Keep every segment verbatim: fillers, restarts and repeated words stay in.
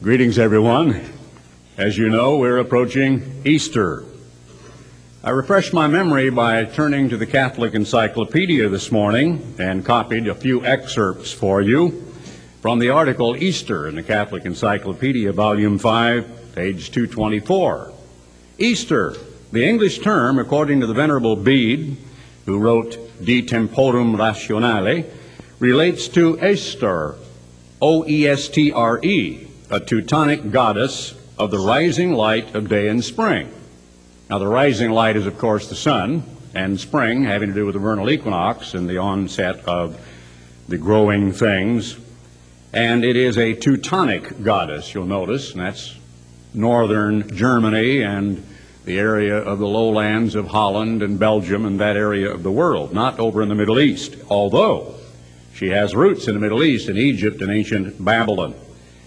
Greetings, everyone. As you know, we're approaching Easter. I refreshed my memory by turning to the Catholic Encyclopedia this morning and copied a few excerpts for you from the article Easter in the Catholic Encyclopedia, Volume five, page two twenty-four. Easter, the English term, according to the Venerable Bede, who wrote De Temporum Rationale, relates to Esther, O E S T R E, a Teutonic goddess of the rising light of day and spring. Now, the rising light is, of course, the sun, and spring having to do with the vernal equinox and the onset of the growing things. And it is a Teutonic goddess, you'll notice, and that's northern Germany and the area of the lowlands of Holland and Belgium and that area of the world, not over in the Middle East, although she has roots in the Middle East, in Egypt and ancient Babylon.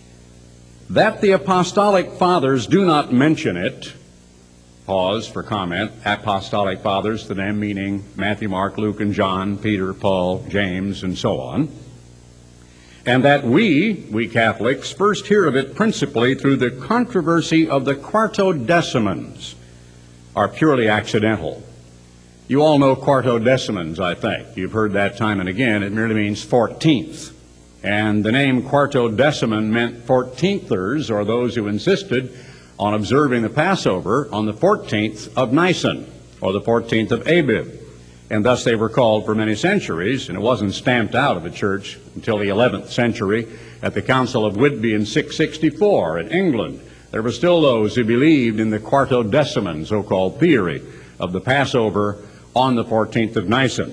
That the Apostolic Fathers do not mention it, pause for comment, Apostolic Fathers, the name meaning Matthew, Mark, Luke, and John, Peter, Paul, James, and so on, and that we, we Catholics, first hear of it principally through the controversy of the Quartodecimans, are purely accidental. You all know Quartodecimans, I think. You've heard that time and again. It merely means fourteenth. And the name Quartodeciman meant fourteenthers, or those who insisted on observing the Passover on the fourteenth of Nisan, or the fourteenth of Abib. And thus they were called for many centuries, and it wasn't stamped out of the church until the eleventh century at the Council of Whitby in six sixty-four in England. There were still those who believed in the Quartodeciman, so-called theory, of the Passover on the fourteenth of Nisan.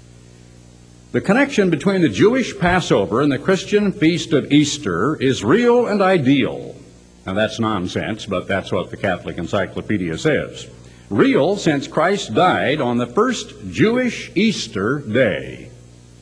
The connection between the Jewish Passover and the Christian feast of Easter is real and ideal. Now, that's nonsense, but that's what the Catholic Encyclopedia says. Real, since Christ died on the first Jewish Easter day.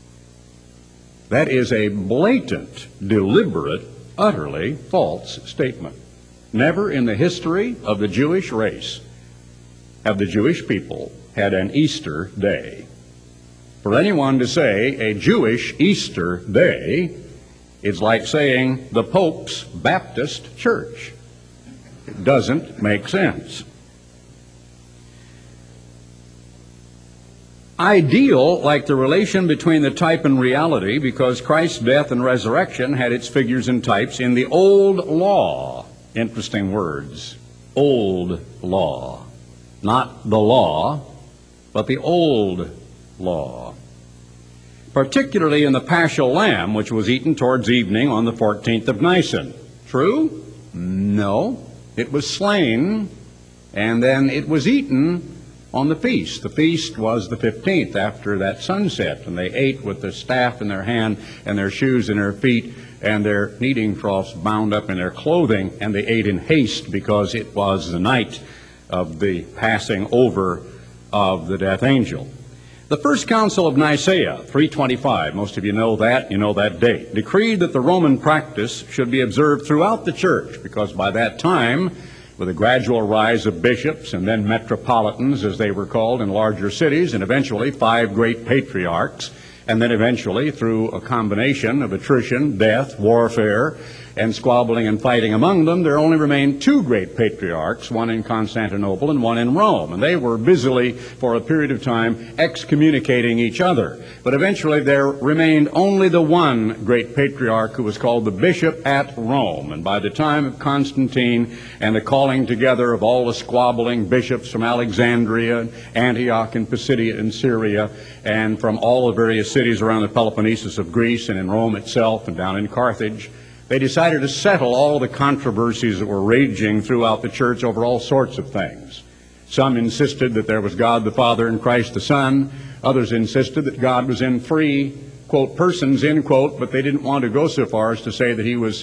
That is a blatant, deliberate, utterly false statement. Never in the history of the Jewish race have the Jewish people had an Easter day. For anyone to say a Jewish Easter day is like saying the Pope's Baptist Church. It doesn't make sense. Ideal, like the relation between the type and reality, because Christ's death and resurrection had its figures and types in the old law. Interesting words. Old law. Not the law, but the old law. Particularly in the Paschal lamb, which was eaten towards evening on the fourteenth of Nisan. True? No. It was slain, and then it was eaten on the feast. The feast was the fifteenth after that sunset, and they ate with their staff in their hand and their shoes in their feet and their kneading troughs bound up in their clothing, and they ate in haste because it was the night of the passing over of the death angel. The First Council of Nicaea, three twenty-five, most of you know that, you know that date, decreed that the Roman practice should be observed throughout the church, because by that time, with a gradual rise of bishops and then metropolitans, as they were called, in larger cities, and eventually five great patriarchs, and then eventually through a combination of attrition, death, warfare, and squabbling and fighting among them, there only remained two great patriarchs, one in Constantinople and one in Rome. And they were busily, for a period of time, excommunicating each other. But eventually there remained only the one great patriarch, who was called the bishop at Rome. And by the time of Constantine and the calling together of all the squabbling bishops from Alexandria, Antioch, and Pisidia in Syria, and from all the various cities around the Peloponnesus of Greece and in Rome itself and down in Carthage, they decided to settle all the controversies that were raging throughout the church over all sorts of things. Some insisted that there was God the Father and Christ the Son. Others insisted that God was in three, quote, persons, end quote, but they didn't want to go so far as to say that he was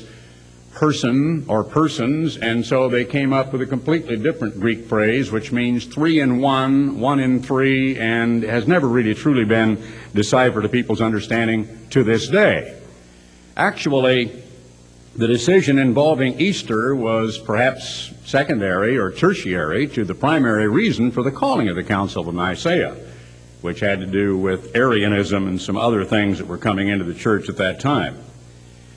person or persons, and so they came up with a completely different Greek phrase, which means three in one, one in three, and has never really truly been deciphered to people's understanding to this day. Actually, the decision involving Easter was perhaps secondary or tertiary to the primary reason for the calling of the Council of Nicaea, which had to do with Arianism and some other things that were coming into the church at that time.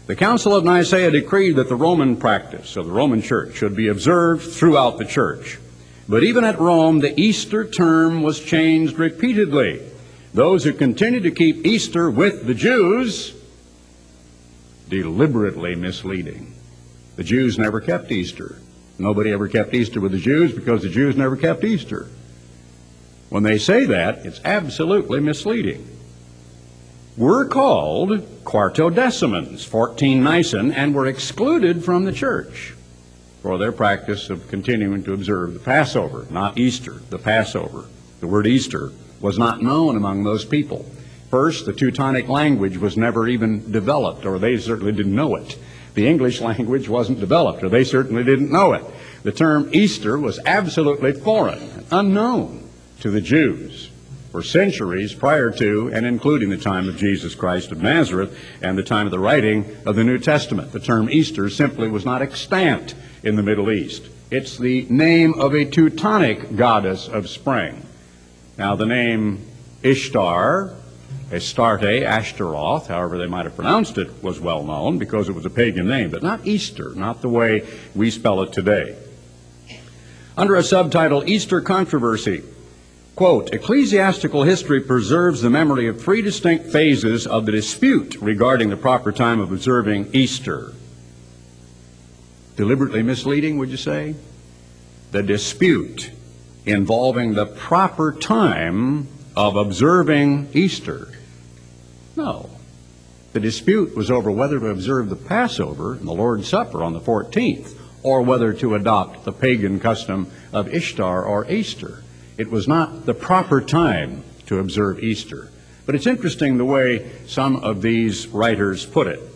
The Council of Nicaea decreed that the Roman practice of the Roman Church should be observed throughout the Church. But even at Rome, the Easter term was changed repeatedly. Those who continued to keep Easter with the Jews, deliberately misleading. The Jews never kept Easter. Nobody ever kept Easter with the Jews because the Jews never kept Easter. When they say that, it's absolutely misleading. Were called Quartodecimans, fourteen Nisan, and were excluded from the church for their practice of continuing to observe the Passover, not Easter, the Passover. The word Easter was not known among those people. First, the Teutonic language was never even developed, or they certainly didn't know it. The English language wasn't developed, or they certainly didn't know it. The term Easter was absolutely foreign, unknown to the Jews for centuries prior to and including the time of Jesus Christ of Nazareth and the time of the writing of the New Testament. The term Easter simply was not extant in the Middle East. It's the name of a Teutonic goddess of spring. Now, the name Ishtar, Astarte, Ashtaroth, however they might have pronounced it, was well known because it was a pagan name, but not Easter, not the way we spell it today. Under a subtitle, Easter Controversy, quote, ecclesiastical history preserves the memory of three distinct phases of the dispute regarding the proper time of observing Easter. Deliberately misleading, would you say? The dispute involving the proper time of observing Easter. No. The dispute was over whether to observe the Passover and the Lord's Supper on the fourteenth, or whether to adopt the pagan custom of Ishtar or Easter. It was not the proper time to observe Easter. But it's interesting the way some of these writers put it.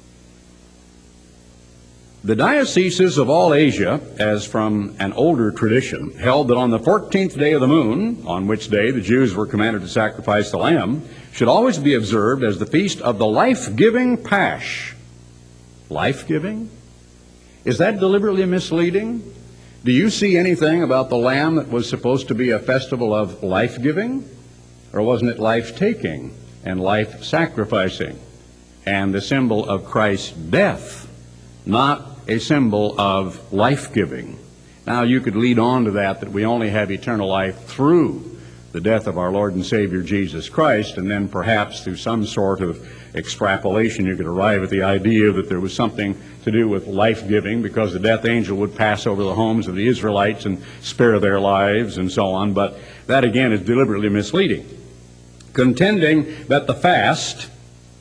The dioceses of all Asia, as from an older tradition, held that on the fourteenth day of the moon, on which day the Jews were commanded to sacrifice the lamb, should always be observed as the feast of the life-giving Pasch. Life-giving? Is that deliberately misleading? Do you see anything about the lamb that was supposed to be a festival of life-giving? Or wasn't it life-taking and life-sacrificing and the symbol of Christ's death, not a symbol of life-giving? Now, you could lead on to that, that we only have eternal life through the death of our Lord and Savior Jesus Christ, and then perhaps through some sort of extrapolation you could arrive at the idea that there was something to do with life-giving because the death angel would pass over the homes of the Israelites and spare their lives and so on. But that again is deliberately misleading. Contending that the fast,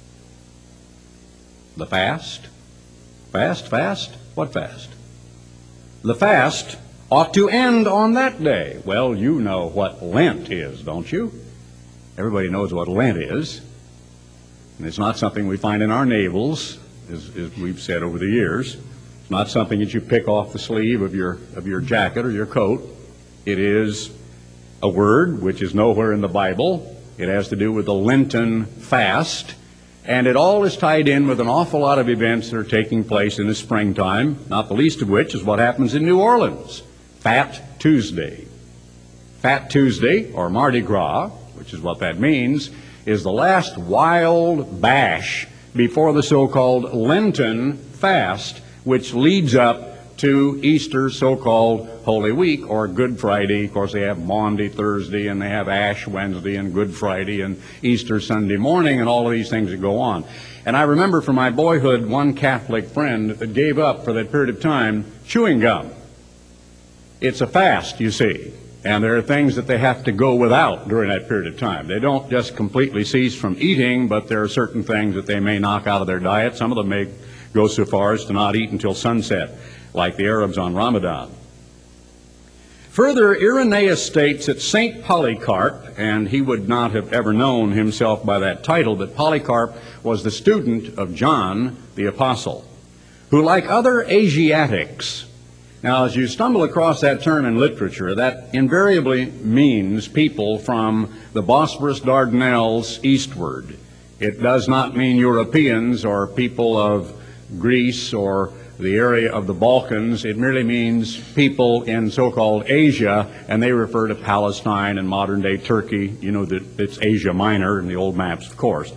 the fast, fast, fast, what fast? The fast ought to end on that day. Well, you know what Lent is, don't you? Everybody knows what Lent is. And it's not something we find in our navels, as, as we've said over the years. It's not something that you pick off the sleeve of your, of your jacket or your coat. It is a word which is nowhere in the Bible. It has to do with the Lenten fast. And it all is tied in with an awful lot of events that are taking place in the springtime, not the least of which is what happens in New Orleans. Fat Tuesday. Fat Tuesday, or Mardi Gras, which is what that means, is the last wild bash before the so-called Lenten fast, which leads up to Easter's so-called Holy Week, or Good Friday. Of course, they have Maundy Thursday, and they have Ash Wednesday, and Good Friday, and Easter Sunday morning, and all of these things that go on. And I remember from my boyhood one Catholic friend that gave up for that period of time chewing gum. It's a fast, you see, and there are things that they have to go without during that period of time. They don't just completely cease from eating, but there are certain things that they may knock out of their diet. Some of them may go so far as to not eat until sunset, like the Arabs on Ramadan. Further, Irenaeus states that Saint Polycarp, and he would not have ever known himself by that title, but Polycarp was the student of John the Apostle, who, like other Asiatics, now, as you stumble across that term in literature, that invariably means people from the Bosporus Dardanelles eastward. It does not mean Europeans or people of Greece or the area of the Balkans. It merely means people in so-called Asia, and they refer to Palestine and modern-day Turkey. You know that it's Asia Minor in the old maps, of course.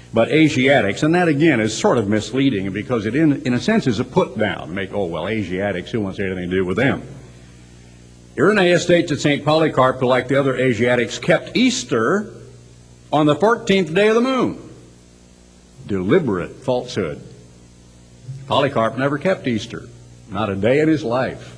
but Asiatics, and that again is sort of misleading because it in, in a sense is a put down. Make, oh well, Asiatics, who wants anything to do with them? Irenaeus states that Saint Polycarp, who like the other Asiatics, kept Easter on the fourteenth day of the moon. Deliberate falsehood. Polycarp never kept Easter, not a day in his life.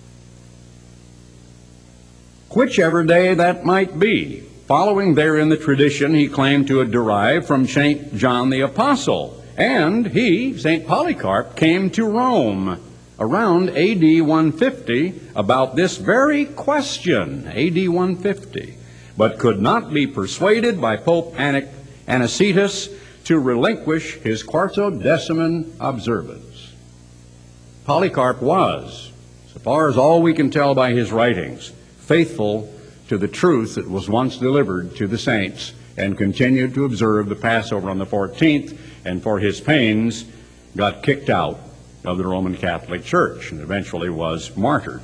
Whichever day that might be, following there in the tradition he claimed to have derived from Saint John the Apostle. And he, Saint Polycarp, came to Rome around A D one fifty about this very question, A D one fifty, but could not be persuaded by Pope Anicetus to relinquish his Quartodeciman observance. Polycarp was, so far as all we can tell by his writings, faithful to the truth that was once delivered to the saints and continued to observe the Passover on the fourteenth, and for his pains got kicked out of the Roman Catholic Church and eventually was martyred.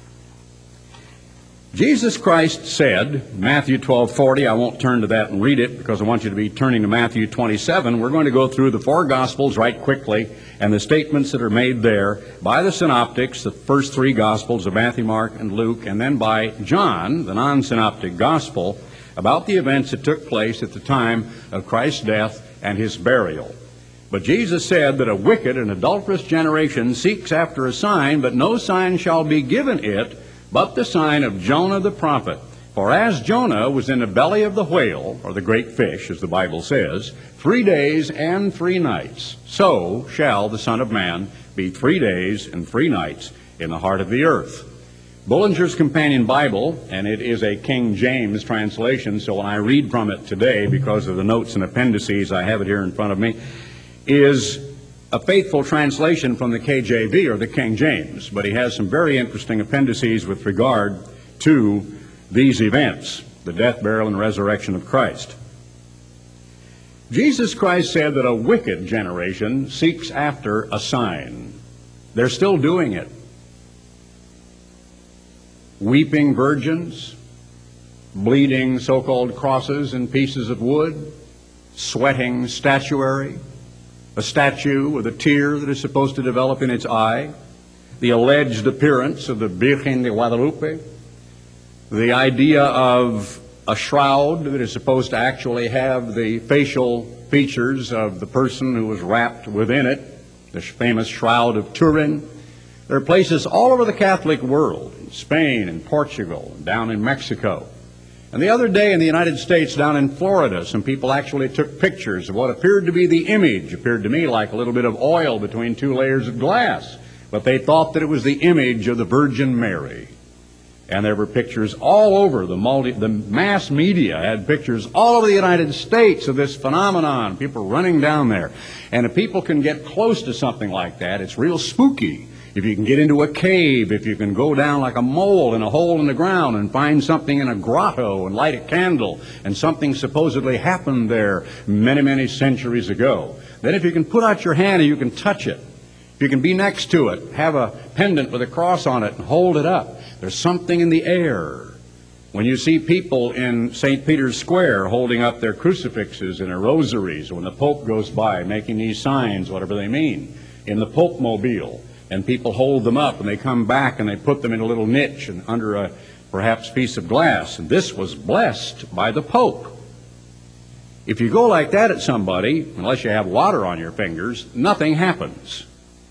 Jesus Christ said, Matthew twelve forty, I won't turn to that and read it because I want you to be turning to Matthew twenty-seven. We're going to go through the four Gospels right quickly and the statements that are made there by the synoptics, the first three Gospels of Matthew, Mark, and Luke, and then by John, the non-synoptic Gospel, about the events that took place at the time of Christ's death and his burial. But Jesus said that a wicked and adulterous generation seeks after a sign, but no sign shall be given it but the sign of Jonah the prophet. For as Jonah was in the belly of the whale, or the great fish, as the Bible says, three days and three nights, so shall the Son of Man be three days and three nights in the heart of the earth. Bullinger's Companion Bible, and it is a King James translation, so when I read from it today, because of the notes and appendices, I have it here in front of me, is a faithful translation from the K J V, or the King James, but he has some very interesting appendices with regard to these events, the death, burial, and resurrection of Christ. Jesus Christ said that a wicked generation seeks after a sign. They're still doing it. Weeping virgins, bleeding so-called crosses and pieces of wood, sweating statuary, a statue with a tear that is supposed to develop in its eye, the alleged appearance of the Virgen de Guadalupe, the idea of a shroud that is supposed to actually have the facial features of the person who was wrapped within it, the famous Shroud of Turin. There are places all over the Catholic world, in Spain and Portugal, and down in Mexico. And the other day in the United States, down in Florida, some people actually took pictures of what appeared to be the image, appeared to me like a little bit of oil between two layers of glass, but they thought that it was the image of the Virgin Mary. And there were pictures all over. The, multi, the mass media had pictures all over the United States of this phenomenon, people running down there. And if people can get close to something like that, it's real spooky. If you can get into a cave, if you can go down like a mole in a hole in the ground and find something in a grotto and light a candle, and something supposedly happened there many, many centuries ago, then if you can put out your hand and you can touch it, if you can be next to it, have a pendant with a cross on it and hold it up, there's something in the air. When you see people in Saint Peter's Square holding up their crucifixes and their rosaries, when the Pope goes by making these signs, whatever they mean, in the Pope Mobile, and people hold them up and they come back and they put them in a little niche and under a perhaps piece of glass. And this was blessed by the Pope. If you go like that at somebody, unless you have water on your fingers, nothing happens.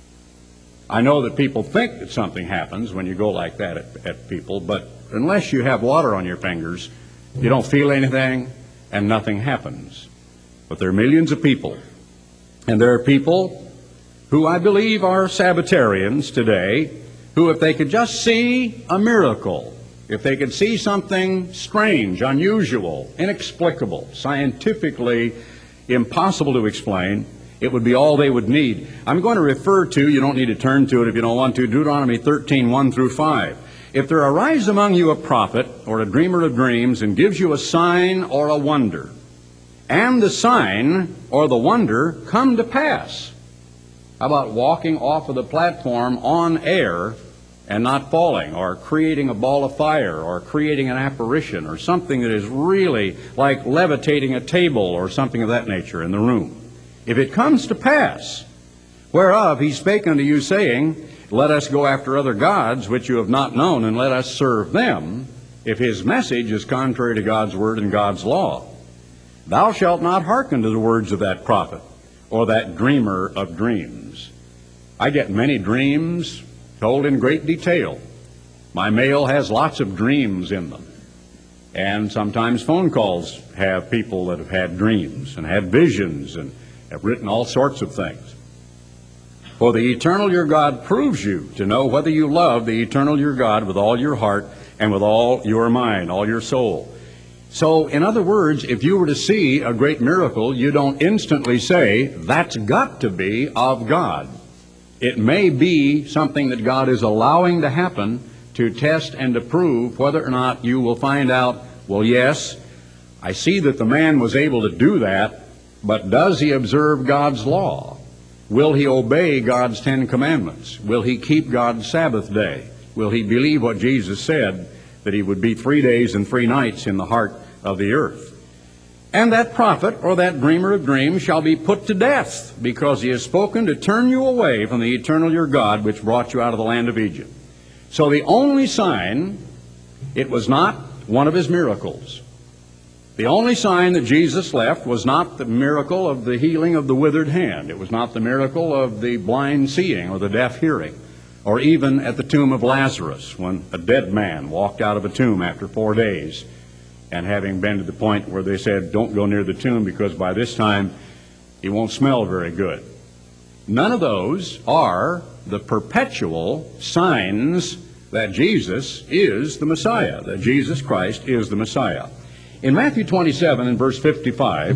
I know that people think that something happens when you go like that at, at people, but unless you have water on your fingers, you don't feel anything and nothing happens. But there are millions of people, and there are people who I believe are Sabbatarians today, who if they could just see a miracle, if they could see something strange, unusual, inexplicable, scientifically impossible to explain, it would be all they would need. I'm going to refer to, you don't need to turn to it if you don't want to, Deuteronomy thirteen, one through five. If there arise among you a prophet or a dreamer of dreams and gives you a sign or a wonder, and the sign or the wonder come to pass. How about walking off of the platform on air and not falling, or creating a ball of fire, or creating an apparition, or something that is really like levitating a table or something of that nature in the room. If it comes to pass, whereof he spake unto you, saying, let us go after other gods which you have not known, and let us serve them, if his message is contrary to God's word and God's law, thou shalt not hearken to the words of that prophet, or that dreamer of dreams. I get many dreams told in great detail. My mail has lots of dreams in them. And sometimes phone calls have people that have had dreams and had visions and have written all sorts of things. For the eternal your God proves you to know whether you love the eternal your God with all your heart and with all your mind, all your soul. So, in other words, if you were to see a great miracle, you don't instantly say, that's got to be of God. It may be something that God is allowing to happen to test and to prove whether or not you will find out, well, yes, I see that the man was able to do that, but does he observe God's law? Will he obey God's Ten Commandments? Will he keep God's Sabbath day? Will he believe what Jesus said, that he would be three days and three nights in the heart of the earth? And that prophet or that dreamer of dreams shall be put to death, because he has spoken to turn you away from the eternal your God, which brought you out of the land of Egypt. So the only sign, it was not one of his miracles. The only sign that Jesus left was not the miracle of the healing of the withered hand. It was not the miracle of the blind seeing or the deaf hearing, or even at the tomb of Lazarus, when a dead man walked out of a tomb after four days, and having been to the point where they said, don't go near the tomb because by this time he won't smell very good. None of those are the perpetual signs that Jesus is the Messiah, that Jesus Christ is the Messiah. In Matthew twenty-seven and verse fifty-five,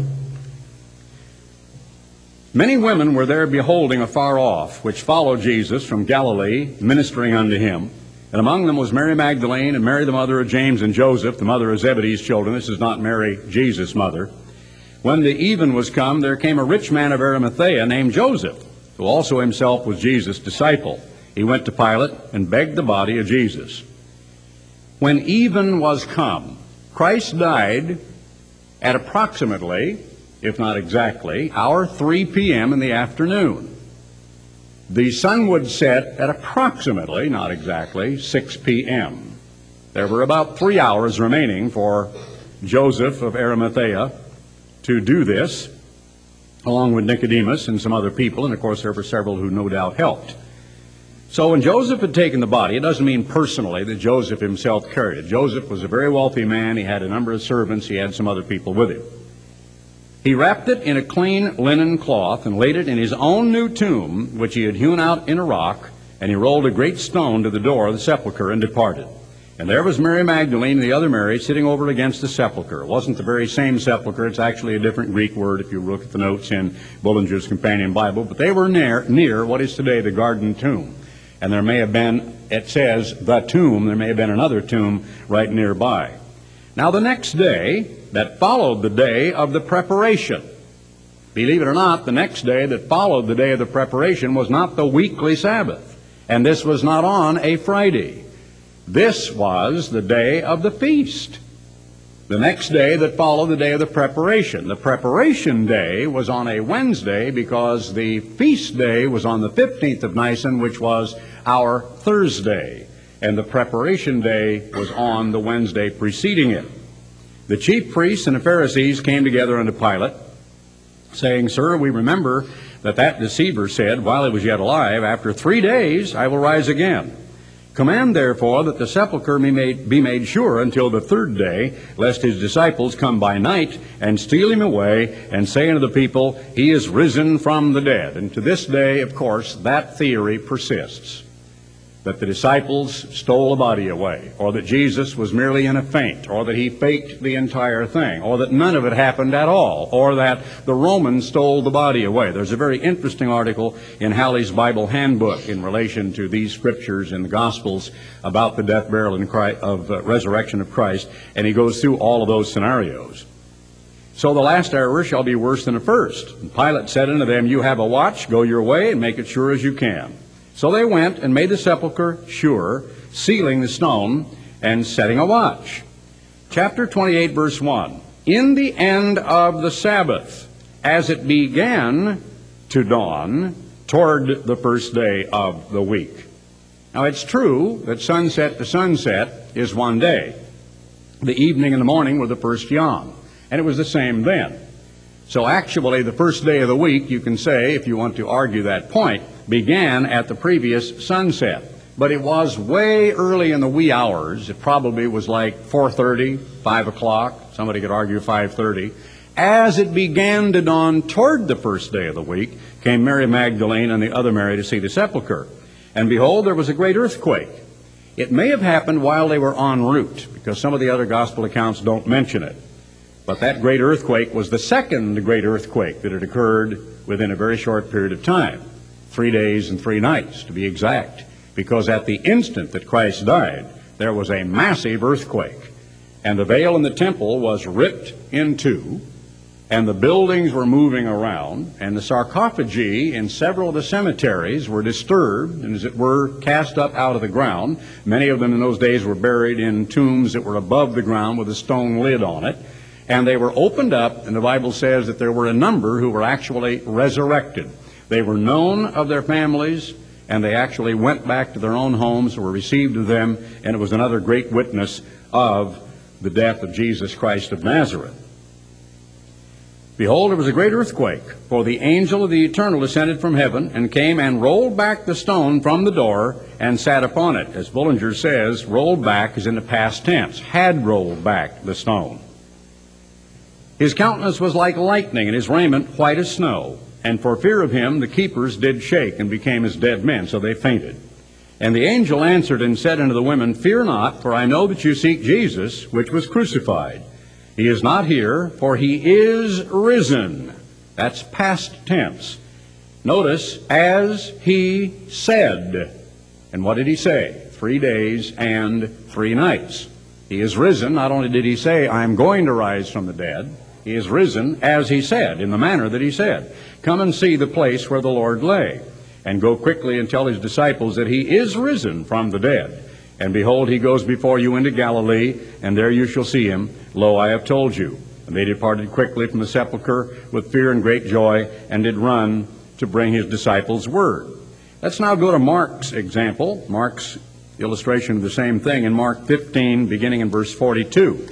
many women were there beholding afar off, which followed Jesus from Galilee, ministering unto him. And among them was Mary Magdalene, and Mary the mother of James and Joseph, the mother of Zebedee's children. This is not Mary, Jesus' mother. When the even was come, there came a rich man of Arimathea named Joseph, who also himself was Jesus' disciple. He went to Pilate and begged the body of Jesus. When even was come, Christ died at approximately, if not exactly, hour three p.m. in the afternoon. The sun would set at approximately, not exactly, six p.m. There were about three hours remaining for Joseph of Arimathea to do this, along with Nicodemus and some other people, and of course there were several who no doubt helped. So when Joseph had taken the body, it doesn't mean personally that Joseph himself carried it. Joseph was a very wealthy man. He had a number of servants. He had some other people with him. He wrapped it in a clean linen cloth and laid it in his own new tomb, which he had hewn out in a rock, and he rolled a great stone to the door of the sepulchre and departed. And there was Mary Magdalene and the other Mary sitting over against the sepulchre. It wasn't the very same sepulchre. It's actually a different Greek word if you look at the notes in Bullinger's Companion Bible. But they were near, near what is today the Garden Tomb. And there may have been, it says, the tomb. There may have been another tomb right nearby. Now the next day that followed the day of the preparation, believe it or not, the next day that followed the day of the preparation was not the weekly Sabbath. And this was not on a Friday. This was the day of the feast. The next day that followed the day of the preparation. The preparation day was on a Wednesday because the feast day was on the fifteenth of Nisan, which was our Thursday. And the preparation day was on the Wednesday preceding it. The chief priests and the Pharisees came together unto Pilate, saying, Sir, we remember that that deceiver said, while he was yet alive, after three days I will rise again. Command, therefore, that the sepulchre be made, be made sure until the third day, lest his disciples come by night and steal him away and say unto the people, He is risen from the dead. And to this day, of course, that theory persists, that the disciples stole the body away, or that Jesus was merely in a faint, or that he faked the entire thing, or that none of it happened at all, or that the Romans stole the body away. There's a very interesting article in Halley's Bible Handbook in relation to these scriptures in the Gospels about the death, burial, and Christ, of uh, resurrection of Christ, and he goes through all of those scenarios. So the last hour shall be worse than the first. And Pilate said unto them, You have a watch, go your way, and make it sure as you can. So they went and made the sepulchre sure, sealing the stone and setting a watch. Chapter twenty-eight, verse one. In the end of the Sabbath, as it began to dawn, toward the first day of the week. Now, it's true that sunset to sunset is one day. The evening and the morning were the first yom, and it was the same then. So actually, the first day of the week, you can say, if you want to argue that point, began at the previous sunset. But it was way early in the wee hours. It probably was like four thirty, five o'clock. Somebody could argue five thirty. As it began to dawn toward the first day of the week, came Mary Magdalene and the other Mary to see the sepulchre. And behold, there was a great earthquake. It may have happened while they were en route, because some of the other gospel accounts don't mention it. But that great earthquake was the second great earthquake that had occurred within a very short period of time. Three days and three nights, to be exact. Because at the instant that Christ died, there was a massive earthquake. And the veil in the temple was ripped in two, and the buildings were moving around, and the sarcophagi in several of the cemeteries were disturbed, and as it were, cast up out of the ground. Many of them in those days were buried in tombs that were above the ground with a stone lid on it. And they were opened up, and the Bible says that there were a number who were actually resurrected. They were known of their families, and they actually went back to their own homes, were received of them, and it was another great witness of the death of Jesus Christ of Nazareth. Behold, there was a great earthquake, for the angel of the Eternal descended from heaven and came and rolled back the stone from the door and sat upon it. As Bullinger says, rolled back is in the past tense, had rolled back the stone. His countenance was like lightning, and his raiment white as snow. And for fear of him, the keepers did shake and became as dead men, so they fainted. And the angel answered and said unto the women, Fear not, for I know that you seek Jesus, which was crucified. He is not here, for he is risen. That's past tense. Notice, as he said. And what did he say? Three days and three nights. He is risen. Not only did he say, I am going to rise from the dead, he is risen as he said, in the manner that he said. Come and see the place where the Lord lay, and go quickly and tell his disciples that he is risen from the dead. And behold, he goes before you into Galilee, and there you shall see him. Lo, I have told you. And they departed quickly from the sepulchre with fear and great joy, and did run to bring his disciples word. Let's now go to Mark's example, Mark's illustration of the same thing in Mark fifteen, beginning in verse forty-two.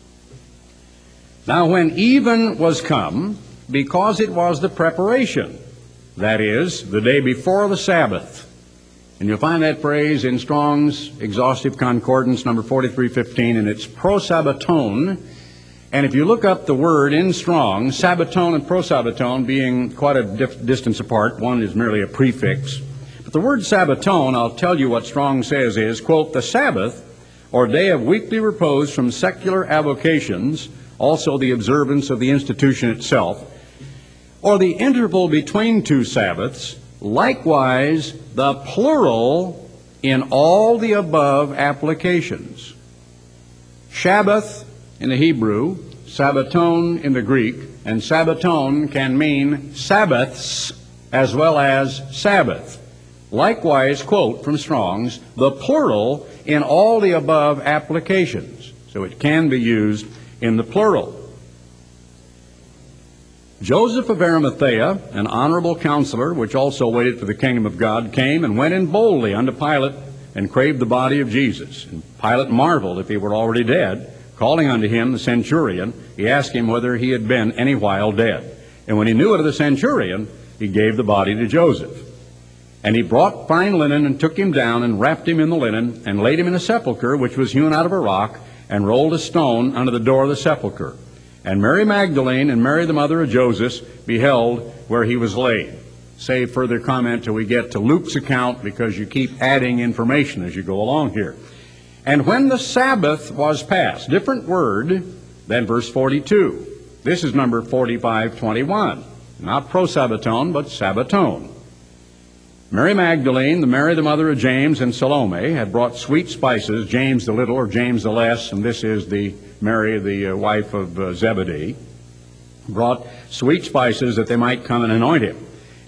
Now when even was come, because it was the preparation, that is, the day before the Sabbath. And you'll find that phrase in Strong's Exhaustive Concordance, number forty-three fifteen, and it's prosabbaton. And if you look up the word in Strong, sabbaton and prosabbaton being quite a dif- distance apart, one is merely a prefix. But the word sabbaton, I'll tell you what Strong says is, quote, the Sabbath, or day of weekly repose from secular avocations, also the observance of the institution itself, or the interval between two Sabbaths, likewise the plural in all the above applications. Shabbath in the Hebrew, sabbaton in the Greek, and sabbaton can mean Sabbaths as well as Sabbath. Likewise, quote from Strong's, the plural in all the above applications. So it can be used in the plural. Joseph of Arimathea, an honorable counselor, which also waited for the kingdom of God, came and went in boldly unto Pilate and craved the body of Jesus. And Pilate marveled if he were already dead. Calling unto him the centurion, he asked him whether he had been any while dead. And when he knew it of the centurion, he gave the body to Joseph. And he brought fine linen and took him down and wrapped him in the linen and laid him in a sepulchre which was hewn out of a rock, and rolled a stone under the door of the sepulchre. And Mary Magdalene and Mary the mother of Joseph beheld where he was laid. Save further comment till we get to Luke's account, because you keep adding information as you go along here. And when the Sabbath was past, different word than verse forty-two. This is number forty-five twenty-one. Not prosabbaton, but sabbaton. Mary Magdalene, the Mary the mother of James, and Salome had brought sweet spices, James the little or James the less, and this is the Mary, the uh, wife of uh, Zebedee, brought sweet spices that they might come and anoint him.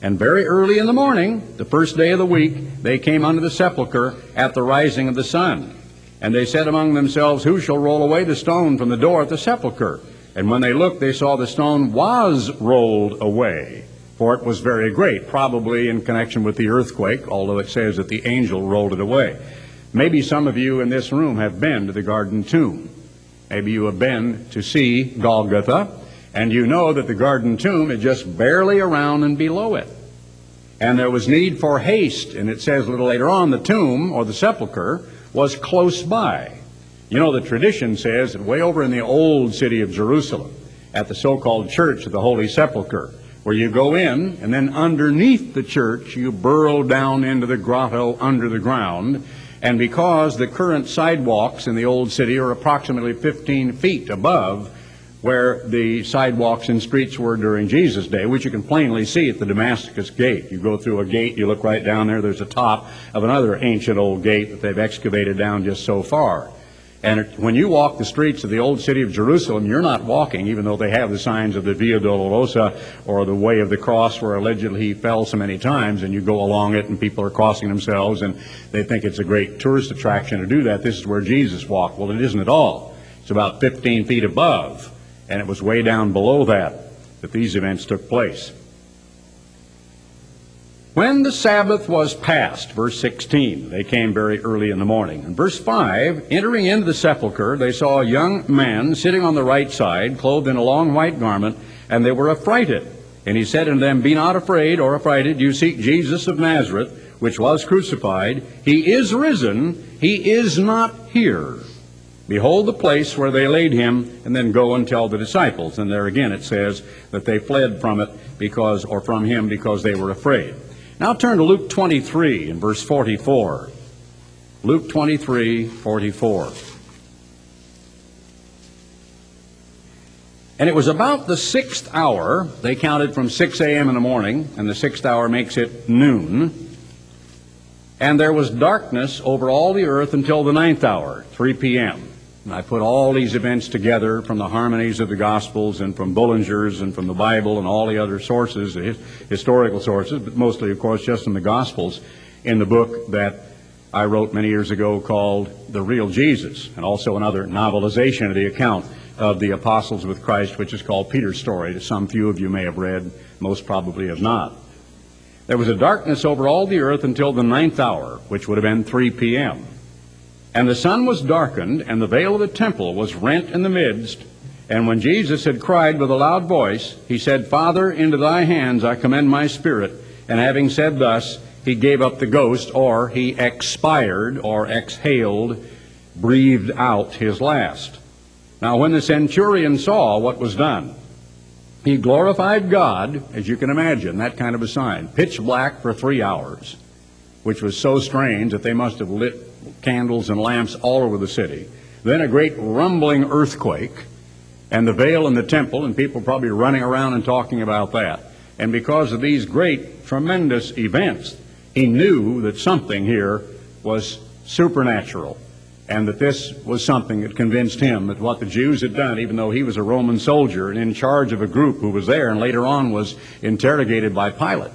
And very early in the morning, the first day of the week, they came unto the sepulchre at the rising of the sun. And they said among themselves, Who shall roll away the stone from the door of the sepulchre? And when they looked, they saw the stone was rolled away, for it was very great, probably in connection with the earthquake, although it says that the angel rolled it away. Maybe some of you in this room have been to the Garden Tomb. Maybe you have been to see Golgotha, and you know that the Garden Tomb is just barely around and below it. And there was need for haste, and it says a little later on, the tomb, or the sepulchre, was close by. You know, the tradition says that way over in the old city of Jerusalem, at the so-called Church of the Holy Sepulchre, where you go in, and then underneath the church, you burrow down into the grotto under the ground. And because the current sidewalks in the old city are approximately fifteen feet above where the sidewalks and streets were during Jesus' day, which you can plainly see at the Damascus Gate. You go through a gate, you look right down there, there's a top of another ancient old gate that they've excavated down just so far. And it, when you walk the streets of the old city of Jerusalem, you're not walking, even though they have the signs of the Via Dolorosa, or the Way of the Cross, where allegedly he fell so many times, and you go along it and people are crossing themselves, and they think it's a great tourist attraction to do that. This is where Jesus walked. Well, it isn't at all. It's about fifteen feet above. And it was way down below that that these events took place. When the Sabbath was past, verse sixteen, they came very early in the morning. And verse five, entering into the sepulchre, they saw a young man sitting on the right side, clothed in a long white garment, and they were affrighted. And he said unto them, Be not afraid or affrighted, you seek Jesus of Nazareth, which was crucified. He is risen, he is not here. Behold the place where they laid him, and then go and tell the disciples. And there again it says that they fled from it because, or from him because they were afraid. Now turn to Luke twenty-three and verse forty-four. Luke twenty-three, forty-four. And it was about the sixth hour, they counted from six a.m. in the morning, and the sixth hour makes it noon. And there was darkness over all the earth until the ninth hour, three p.m. And I put all these events together from the harmonies of the Gospels and from Bullinger's and from the Bible and all the other sources, the historical sources, but mostly, of course, just in the Gospels, in the book that I wrote many years ago called The Real Jesus, and also another novelization of the account of the apostles with Christ, which is called Peter's Story, that some few of you may have read, most probably have not. There was a darkness over all the earth until the ninth hour, which would have been three p.m. And the sun was darkened, and the veil of the temple was rent in the midst. And when Jesus had cried with a loud voice, he said, Father, into thy hands I commend my spirit. And having said thus, he gave up the ghost, or he expired, or exhaled, breathed out his last. Now when the centurion saw what was done, he glorified God, as you can imagine, that kind of a sign, pitch black for three hours, which was so strange that they must have lit candles and lamps all over the city. Then a great rumbling earthquake, and the veil in the temple, and people probably running around and talking about that. And because of these great, tremendous events, he knew that something here was supernatural, and that this was something that convinced him that what the Jews had done, even though he was a Roman soldier and in charge of a group who was there and later on was interrogated by Pilate,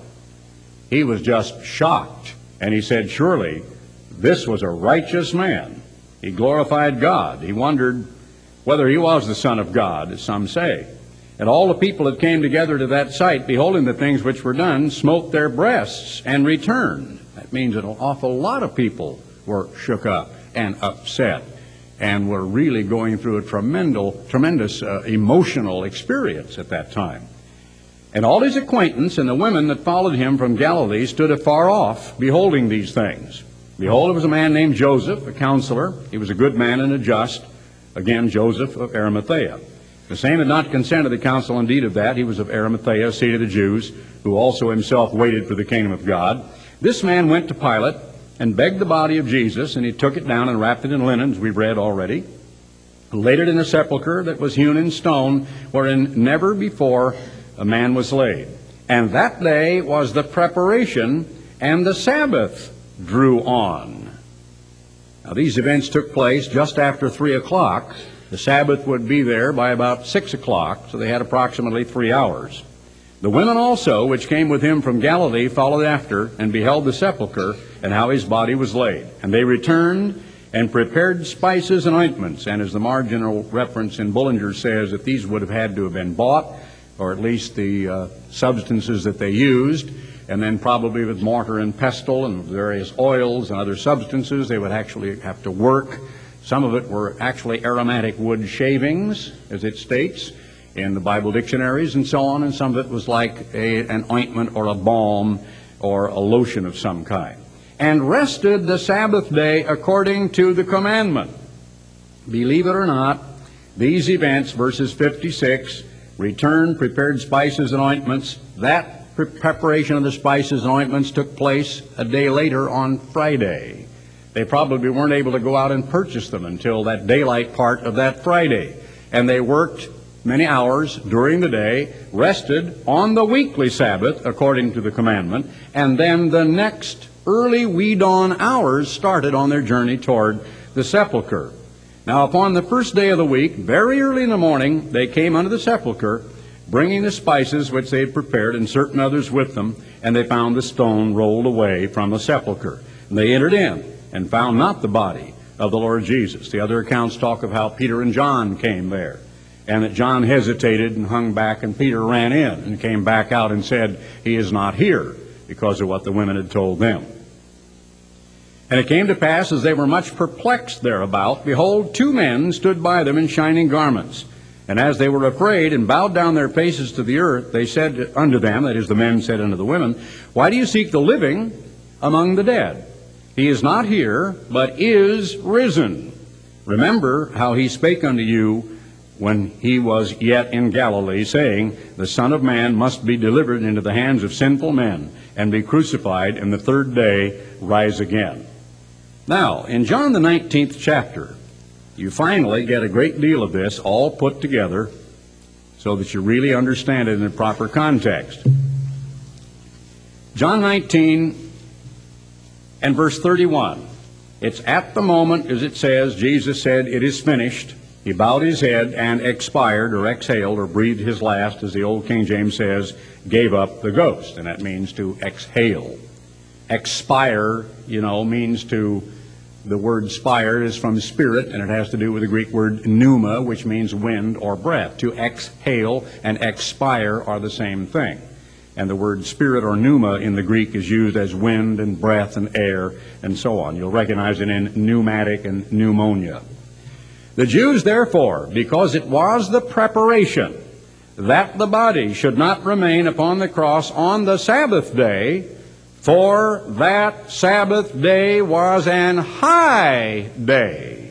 he was just shocked. And he said, surely this was a righteous man. He glorified God. He wondered whether he was the Son of God, as some say. And all the people that came together to that sight, beholding the things which were done, smote their breasts and returned. That means an awful lot of people were shook up and upset and were really going through a tremendous, tremendous uh, emotional experience at that time. And all his acquaintance and the women that followed him from Galilee stood afar off, beholding these things. Behold, there was a man named Joseph, a counselor. He was a good man and a just. Again, Joseph of Arimathea. The same had not consented to the counsel indeed of that. He was of Arimathea, seat of the Jews, who also himself waited for the kingdom of God. This man went to Pilate and begged the body of Jesus, and he took it down and wrapped it in linen, as we've read already, laid it in a sepulchre that was hewn in stone, wherein never before a man was laid. And that day was the preparation, and the Sabbath drew on. Now these events took place just after three o'clock. The Sabbath would be there by about six o'clock, so they had approximately three hours. The women also, which came with him from Galilee, followed after, and beheld the sepulchre, and how his body was laid. And they returned and prepared spices and ointments. And as the marginal reference in Bullinger says, that these would have had to have been bought, or at least the uh, substances that they used, and then probably with mortar and pestle and various oils and other substances, they would actually have to work. Some of it were actually aromatic wood shavings, as it states in the Bible dictionaries and so on, and some of it was like a, an ointment or a balm or a lotion of some kind. And rested the Sabbath day according to the commandment. Believe it or not, these events, verses fifty-six, returned, prepared spices and ointments. That pre- preparation of the spices and ointments took place a day later on Friday. They probably weren't able to go out and purchase them until that daylight part of that Friday. And they worked many hours during the day, rested on the weekly Sabbath according to the commandment, and then the next early wee dawn hours started on their journey toward the sepulchre. Now upon the first day of the week, very early in the morning, they came unto the sepulchre, bringing the spices which they had prepared, and certain others with them, and they found the stone rolled away from the sepulchre. And they entered in and found not the body of the Lord Jesus. The other accounts talk of how Peter and John came there, and that John hesitated and hung back, and Peter ran in and came back out and said, "He is not here," because of what the women had told them. And it came to pass, as they were much perplexed thereabout, behold, two men stood by them in shining garments. And as they were afraid and bowed down their faces to the earth, they said unto them, that is, the men said unto the women, "Why do you seek the living among the dead? He is not here, but is risen. Remember how he spake unto you when he was yet in Galilee, saying, The Son of Man must be delivered into the hands of sinful men, and be crucified, and the third day rise again." Now, in John the nineteenth chapter, you finally get a great deal of this all put together so that you really understand it in the proper context. John nineteen and verse thirty-one. It's at the moment, as it says, Jesus said, "It is finished." He bowed his head and expired, or exhaled, or breathed his last, as the old King James says, gave up the ghost. And that means to exhale. Expire, you know, means to, the word spire is from spirit, and it has to do with the Greek word pneuma, which means wind or breath. To exhale and expire are the same thing. And the word spirit or pneuma in the Greek is used as wind and breath and air and so on. You'll recognize it in pneumatic and pneumonia. The Jews, therefore, because it was the preparation that the body should not remain upon the cross on the Sabbath day, for that Sabbath day was an high day.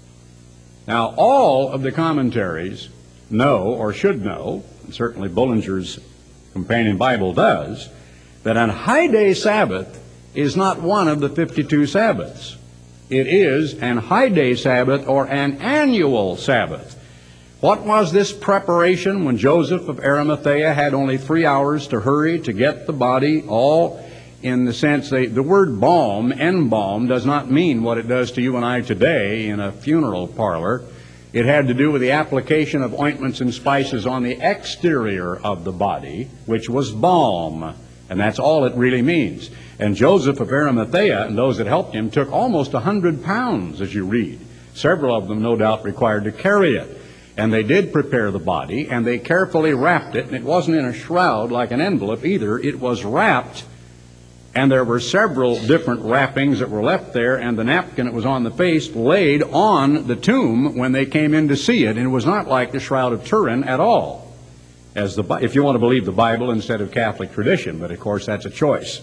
Now, all of the commentaries know, or should know, and certainly Bullinger's Companion Bible does, that an high day Sabbath is not one of the fifty-two Sabbaths. It is an high day Sabbath, or an annual Sabbath. What was this preparation when Joseph of Arimathea had only three hours to hurry to get the body, all in the sense that the word balm, embalm, does not mean what it does to you and I today in a funeral parlor. It had to do with the application of ointments and spices on the exterior of the body, which was balm. And that's all it really means. And Joseph of Arimathea and those that helped him took almost a hundred pounds, as you read. Several of them, no doubt, required to carry it. And they did prepare the body, and they carefully wrapped it. And it wasn't in a shroud like an envelope either. It was wrapped, and there were several different wrappings that were left there, and the napkin that was on the face laid on the tomb when they came in to see it. And it was not like the Shroud of Turin at all, as the, if you want to believe the Bible instead of Catholic tradition. But, of course, that's a choice.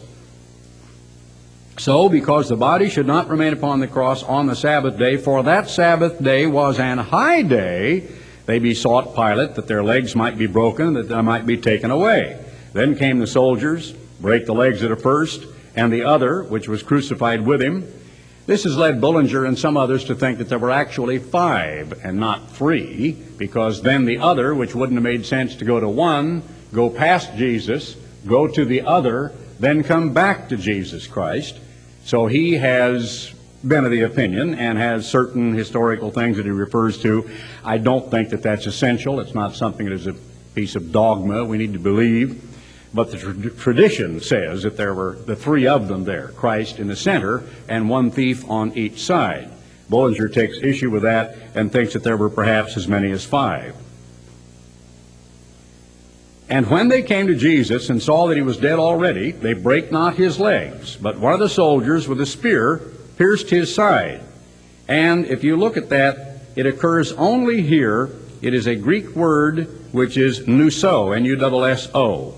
So, because the body should not remain upon the cross on the Sabbath day, for that Sabbath day was an high day, they besought Pilate that their legs might be broken, that they might be taken away. Then came the soldiers, break the legs of the first, and the other, which was crucified with him. This has led Bullinger and some others to think that there were actually five and not three, because then the other, which wouldn't have made sense to go to one, go past Jesus, go to the other, then come back to Jesus Christ. So he has been of the opinion and has certain historical things that he refers to. I don't think that that's essential. It's not something that is a piece of dogma we need to believe. But the tra- tradition says that there were the three of them there, Christ in the center and one thief on each side. Bullinger takes issue with that and thinks that there were perhaps as many as five. And when they came to Jesus and saw that he was dead already, they brake not his legs, but one of the soldiers with a spear pierced his side. And if you look at that, it occurs only here. It is a Greek word which is nusso, N U S S O.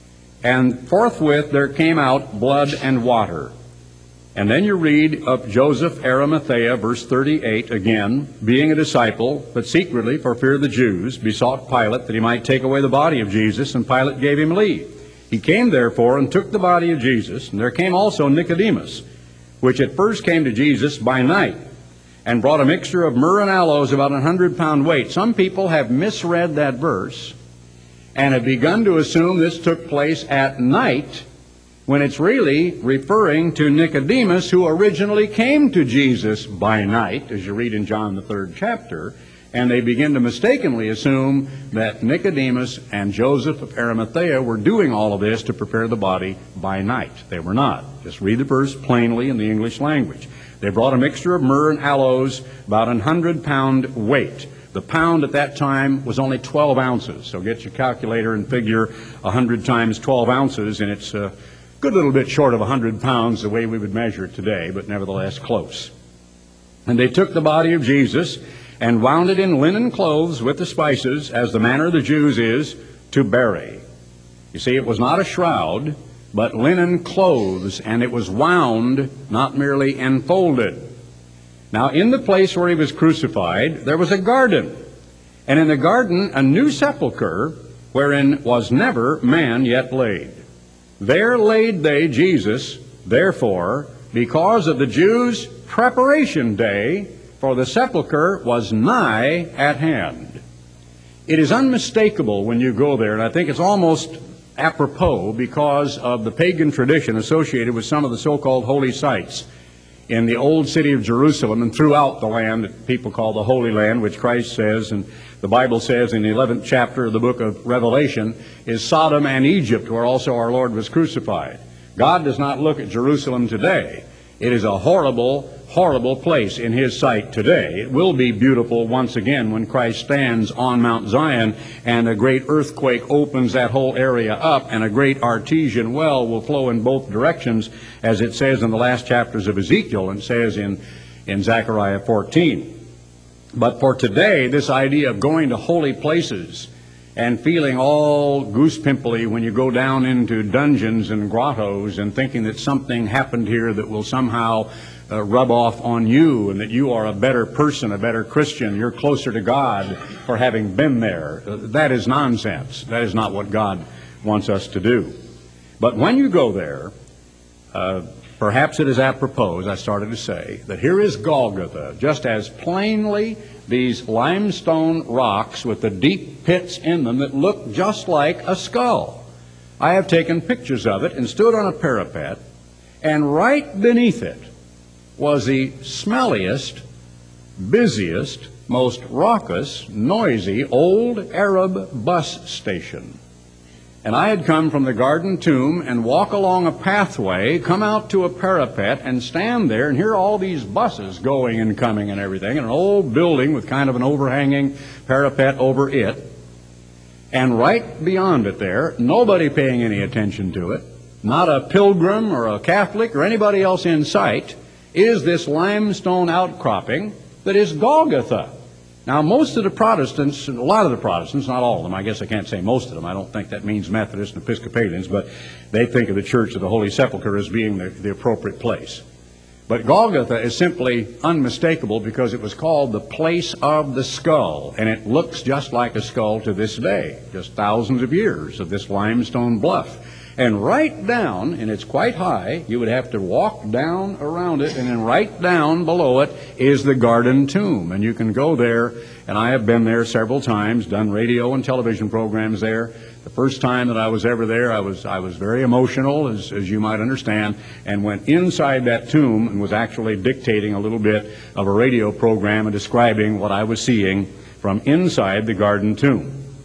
And forthwith there came out blood and water. And then you read of Joseph Arimathea, verse thirty-eight, again, being a disciple, but secretly for fear of the Jews, besought Pilate that he might take away the body of Jesus, and Pilate gave him leave. He came therefore and took the body of Jesus, and there came also Nicodemus, which at first came to Jesus by night, and brought a mixture of myrrh and aloes about an hundred pound weight. Some people have misread that verse and have begun to assume this took place at night, when it's really referring to Nicodemus, who originally came to Jesus by night, as you read in John the third chapter, and they begin to mistakenly assume that Nicodemus and Joseph of Arimathea were doing all of this to prepare the body by night. They were not. Just read the verse plainly in the English language. They brought a mixture of myrrh and aloes, about an hundred pound weight. The pound at that time was only twelve ounces. So get your calculator and figure a hundred times twelve ounces, and it's a good little bit short of a hundred pounds the way we would measure it today, but nevertheless close. And they took the body of Jesus and wound it in linen clothes with the spices, as the manner of the Jews is to bury. You see, it was not a shroud, but linen clothes, and it was wound, not merely enfolded. Now, in the place where he was crucified, there was a garden, and in the garden a new sepulchre, wherein was never man yet laid. There laid they Jesus, therefore, because of the Jews' preparation day, for the sepulchre was nigh at hand. It is unmistakable when you go there, and I think it's almost apropos because of the pagan tradition associated with some of the so-called holy sites in the old city of Jerusalem and throughout the land that people call the Holy Land, which Christ says, and the Bible says in the eleventh chapter of the book of Revelation, is Sodom and Egypt, where also our Lord was crucified. God does not look at Jerusalem today. It is a horrible, horrible place in His sight today. It will be beautiful once again when Christ stands on Mount Zion and a great earthquake opens that whole area up and a great artesian well will flow in both directions, as it says in the last chapters of Ezekiel and says in, in Zechariah fourteen. But for today, this idea of going to holy places and feeling all goose-pimply when you go down into dungeons and grottos and thinking that something happened here that will somehow uh, rub off on you and that you are a better person, a better Christian, you're closer to God for having been there. Uh, that is nonsense. That is not what God wants us to do. But when you go there, uh, perhaps it is apropos, as I started to say, that here is Golgotha, just as plainly these limestone rocks with the deep pits in them that look just like a skull. I have taken pictures of it and stood on a parapet, and right beneath it was the smelliest, busiest, most raucous, noisy old Arab bus station. And I had come from the Garden Tomb and walk along a pathway, come out to a parapet and stand there and hear all these buses going and coming and everything, and an old building with kind of an overhanging parapet over it. And right beyond it there, nobody paying any attention to it, not a pilgrim or a Catholic or anybody else in sight, is this limestone outcropping that is Golgotha. Now, most of the Protestants, a lot of the Protestants, not all of them, I guess I can't say most of them, I don't think that means Methodists and Episcopalians, but they think of the Church of the Holy Sepulchre as being the, the appropriate place. But Golgotha is simply unmistakable because it was called the place of the skull, and it looks just like a skull to this day, just thousands of years of this limestone bluff. And right down, and it's quite high, you would have to walk down around it, and then right down below it is the Garden Tomb. And you can go there, and I have been there several times, done radio and television programs there. The first time that I was ever there, I was I was very emotional, as, as you might understand, and went inside that tomb and was actually dictating a little bit of a radio program and describing what I was seeing from inside the Garden Tomb.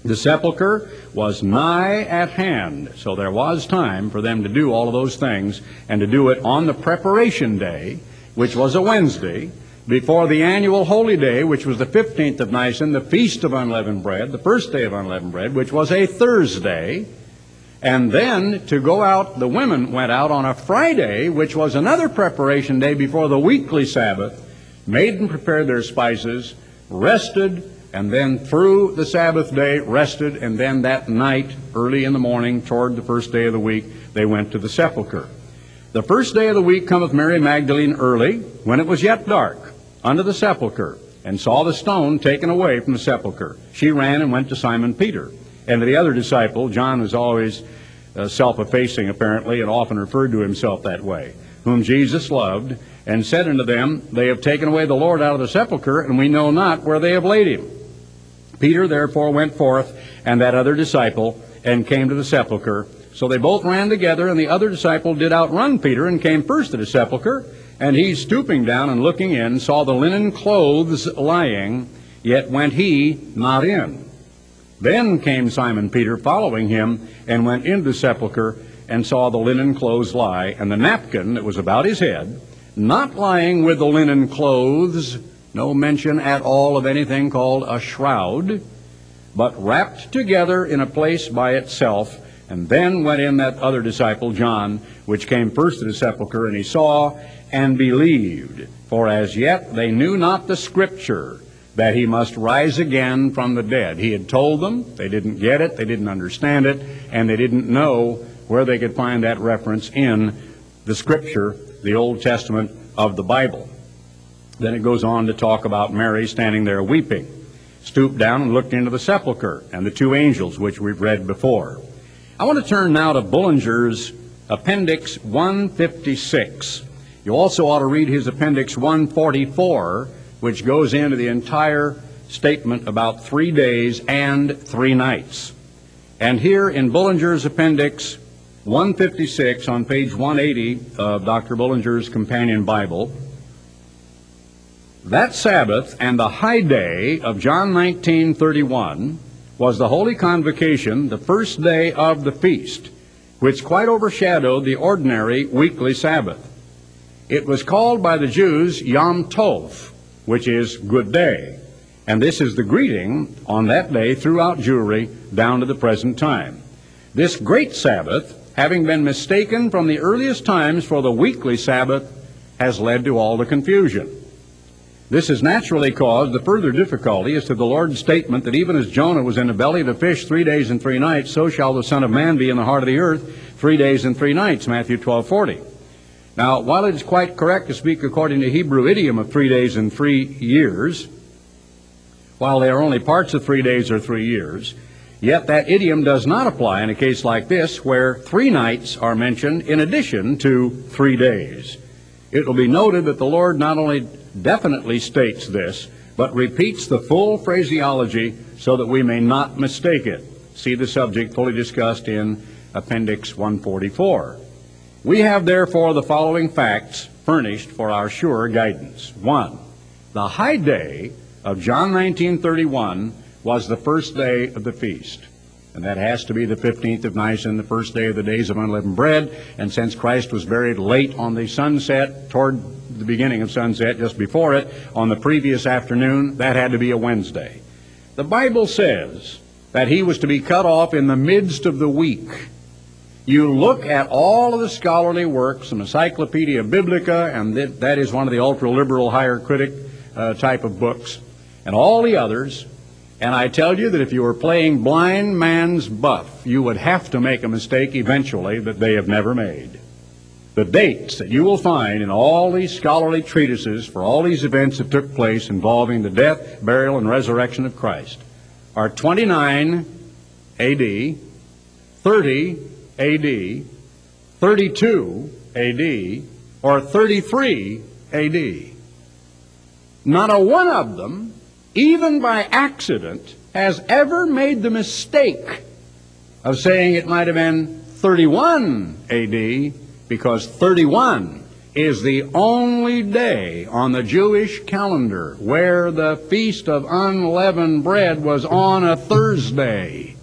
The sepulcher was nigh at hand, so there was time for them to do all of those things and to do it on the preparation day, which was a Wednesday, before the annual holy day, which was the fifteenth of Nisan, the feast of unleavened bread, the first day of unleavened bread, which was a Thursday. And then to go out, the women went out on a Friday, which was another preparation day before the weekly Sabbath, made and prepared their spices, rested, and then through the Sabbath day rested, and then that night, early in the morning, toward the first day of the week, they went to the sepulchre. The first day of the week cometh Mary Magdalene early, when it was yet dark, unto the sepulchre, and saw the stone taken away from the sepulchre. She ran and went to Simon Peter. And to the other disciple, John was always uh, self-effacing apparently, and often referred to himself that way, whom Jesus loved, and said unto them, They have taken away the Lord out of the sepulchre, and we know not where they have laid him. Peter therefore went forth, and that other disciple, and came to the sepulchre. So they both ran together, and the other disciple did outrun Peter, and came first to the sepulchre. And he, stooping down and looking in, saw the linen clothes lying, yet went he not in. Then came Simon Peter following him, and went into the sepulchre, and saw the linen clothes lie, and the napkin that was about his head, not lying with the linen clothes, no mention at all of anything called a shroud, but wrapped together in a place by itself. And then went in that other disciple, John, which came first to the sepulchre, and he saw and believed. For as yet they knew not the Scripture, that he must rise again from the dead. He had told them, they didn't get it, they didn't understand it, and they didn't know where they could find that reference in the Scripture, the Old Testament of the Bible. Then it goes on to talk about Mary standing there weeping, stooped down and looked into the sepulchre, and the two angels, which we've read before. I want to turn now to Bullinger's Appendix one fifty-six. You also ought to read his Appendix one forty-four, which goes into the entire statement about three days and three nights. And here in Bullinger's Appendix one fifty-six, on page one eighty of Doctor Bullinger's Companion Bible, that Sabbath and the high day of John nineteen thirty-one was the Holy Convocation, the first day of the feast, which quite overshadowed the ordinary weekly Sabbath. It was called by the Jews Yom Tov, which is good day, and this is the greeting on that day throughout Jewry down to the present time. This great Sabbath, having been mistaken from the earliest times for the weekly Sabbath, has led to all the confusion. This has naturally caused the further difficulty as to the Lord's statement that even as Jonah was in the belly of the fish three days and three nights, so shall the Son of Man be in the heart of the earth three days and three nights, Matthew twelve forty. Now, while it is quite correct to speak according to Hebrew idiom of three days and three years, while they are only parts of three days or three years, yet that idiom does not apply in a case like this, where three nights are mentioned in addition to three days. It will be noted that the Lord not only definitely states this, but repeats the full phraseology so that we may not mistake it. See the subject fully discussed in Appendix one forty-four. We have therefore the following facts furnished for our sure guidance. One, the high day of John nineteen thirty-one was the first day of the feast. And that has to be the fifteenth of Nisan, the first day of the days of unleavened bread. And since Christ was buried late on the sunset, toward the beginning of sunset, just before it, on the previous afternoon, that had to be a Wednesday. The Bible says that he was to be cut off in the midst of the week. You look at all of the scholarly works, some Encyclopedia Biblica, and that, that is one of the ultra-liberal higher critic uh, type of books, and all the others, and I tell you that if you were playing blind man's buff, you would have to make a mistake eventually that they have never made. The dates that you will find in all these scholarly treatises for all these events that took place involving the death, burial, and resurrection of Christ are twenty-nine A D, thirty A D, thirty-two A D, or thirty-three A D. Not a one of them, even by accident, has ever made the mistake of saying it might have been thirty-one A D, because thirty-one is the only day on the Jewish calendar where the Feast of Unleavened Bread was on a Thursday.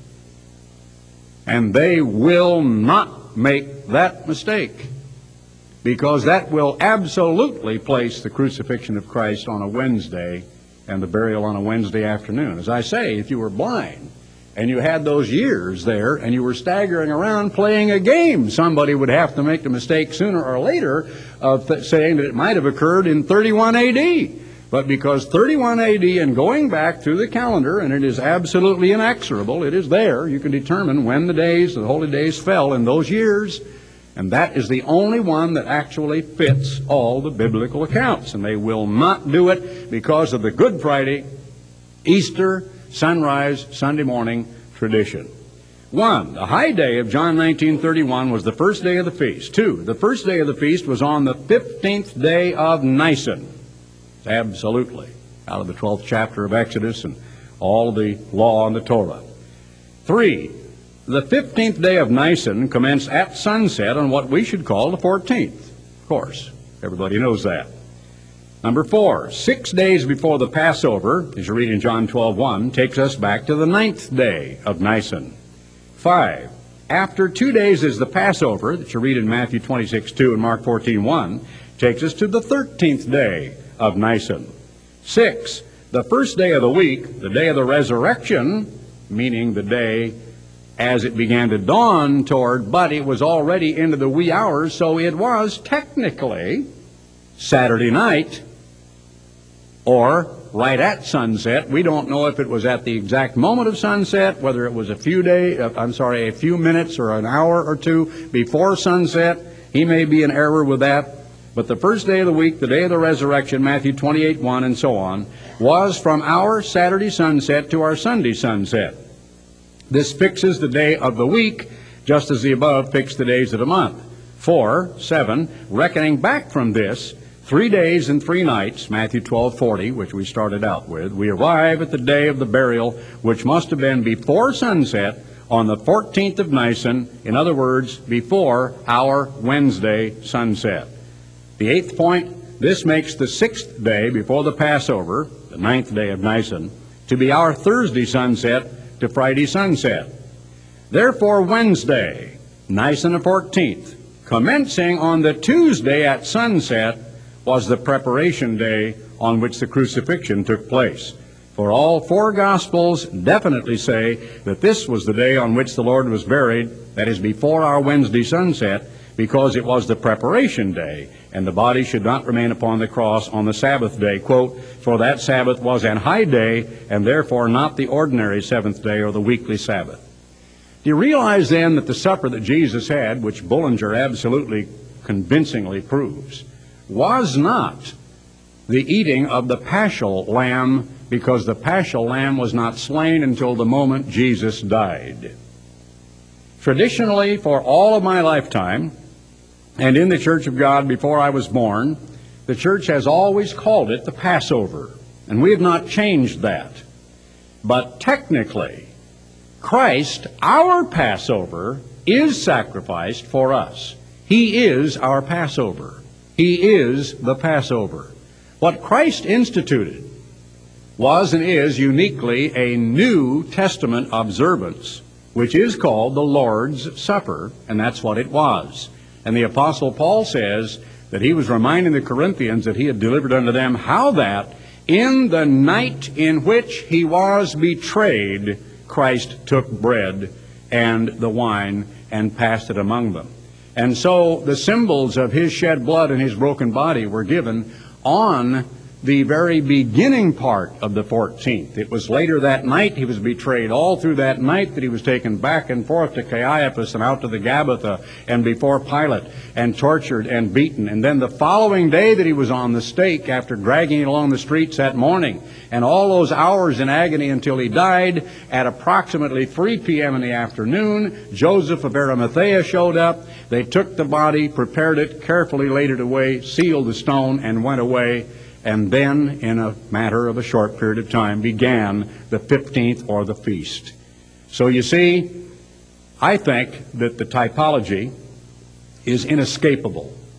And they will not make that mistake, because that will absolutely place the crucifixion of Christ on a Wednesday and the burial on a Wednesday afternoon. As I say, if you were blind and you had those years there and you were staggering around playing a game, somebody would have to make the mistake sooner or later of th- saying that it might have occurred in thirty-one A D. But because thirty-one A D and going back through the calendar, and it is absolutely inexorable, it is there, you can determine when the days, the holy days fell in those years, and that is the only one that actually fits all the biblical accounts. And they will not do it because of the Good Friday, Easter, sunrise, Sunday morning tradition. One, the high day of John nineteen thirty-one was the first day of the feast. Two, the first day of the feast was on the fifteenth day of Nisan. Absolutely. Out of the twelfth chapter of Exodus and all the law and the Torah. Three, the fifteenth day of Nisan commenced at sunset on what we should call the fourteenth. Of course, everybody knows that. Number four, six days before the Passover, as you read in John twelve one, takes us back to the ninth day of Nisan. Five, after two days is the Passover, that you read in Matthew twenty-six two and Mark fourteen one, takes us to the thirteenth day of Nisan. Six, the first day of the week, the day of the resurrection, meaning the day as it began to dawn toward, but it was already into the wee hours, so it was technically Saturday night, or right at sunset. We don't know if it was at the exact moment of sunset, whether it was a few day, uh, I'm sorry, a few minutes or an hour or two before sunset. He may be in error with that. But the first day of the week, the day of the resurrection, Matthew twenty-eight one and so on, was from our Saturday sunset to our Sunday sunset. This fixes the day of the week, just as the above fixed the days of the month. Four, seven, reckoning back from this, three days and three nights, Matthew twelve forty, which we started out with, we arrive at the day of the burial, which must have been before sunset on the fourteenth of Nisan, in other words, before our Wednesday sunset. The eighth point, this makes the sixth day before the Passover, the ninth day of Nisan, to be our Thursday sunset to Friday sunset. Therefore, Wednesday, Nisan the fourteenth, commencing on the Tuesday at sunset, was the preparation day on which the crucifixion took place. For all four Gospels definitely say that this was the day on which the Lord was buried, that is before our Wednesday sunset, because it was the preparation day, and the body should not remain upon the cross on the Sabbath day. Quote, for that Sabbath was an high day, and therefore not the ordinary seventh day or the weekly Sabbath. Do you realize then that the supper that Jesus had, which Bullinger absolutely convincingly proves, was not the eating of the paschal lamb, because the paschal lamb was not slain until the moment Jesus died? Traditionally, for all of my lifetime, and in the Church of God before I was born, the church has always called it the Passover, and we have not changed that. But technically, Christ, our Passover, is sacrificed for us. He is our Passover. He is the Passover. What Christ instituted was and is uniquely a New Testament observance, which is called the Lord's Supper, and that's what it was. And the Apostle Paul says that he was reminding the Corinthians that he had delivered unto them how that in the night in which he was betrayed, Christ took bread and the wine and passed it among them. And so the symbols of his shed blood and his broken body were given on the very beginning part of the fourteenth. It was later that night he was betrayed, all through that night that he was taken back and forth to Caiaphas and out to the Gabbatha and before Pilate and tortured and beaten. And then the following day that he was on the stake after dragging it along the streets that morning, and all those hours in agony until he died, at approximately three p.m. in the afternoon, Joseph of Arimathea showed up. They took the body, prepared it, carefully laid it away, sealed the stone, and went away. And then, in a matter of a short period of time, began the fifteenth or the feast. So you see, I think that the typology is inescapable.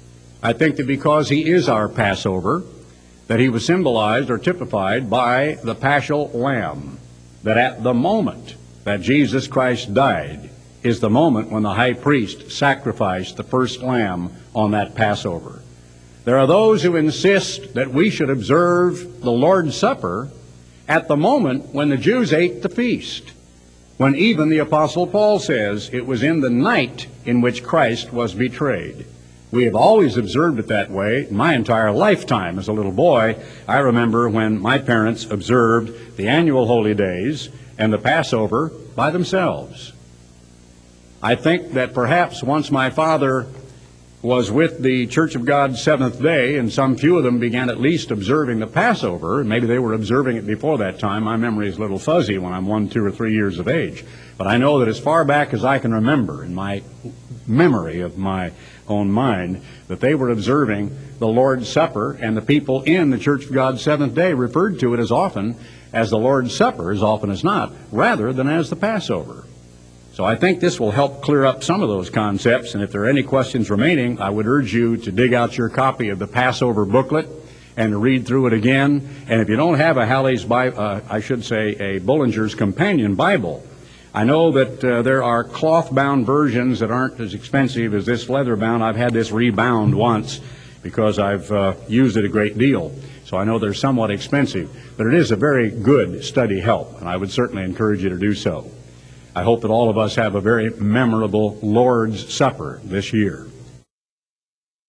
I think that because he is our Passover, that he was symbolized or typified by the paschal lamb, that at the moment that Jesus Christ died is the moment when the high priest sacrificed the first lamb on that Passover. There are those who insist that we should observe the Lord's Supper at the moment when the Jews ate the feast, when even the Apostle Paul says it was in the night in which Christ was betrayed. We have always observed it that way. My entire lifetime as a little boy, I remember when my parents observed the annual holy days and the Passover by themselves. I think that perhaps once my father was with the Church of God Seventh Day, and some few of them began at least observing the Passover. Maybe they were observing it before that time. My memory is a little fuzzy when I'm one, two, or three years of age. But I know that as far back as I can remember in my memory of my own mind, that they were observing the Lord's Supper, and the people in the Church of God Seventh Day referred to it as often as the Lord's Supper, as often as not, rather than as the Passover. So I think this will help clear up some of those concepts, and if there are any questions remaining, I would urge you to dig out your copy of the Passover booklet and to read through it again. And if you don't have a Halley's Bible, uh, I should say a Bullinger's Companion Bible, I know that uh, there are cloth-bound versions that aren't as expensive as this leather-bound. I've had this rebound once because I've uh, used it a great deal, so I know they're somewhat expensive. But it is a very good study help, and I would certainly encourage you to do so. I hope that all of us have a very memorable Lord's Supper this year.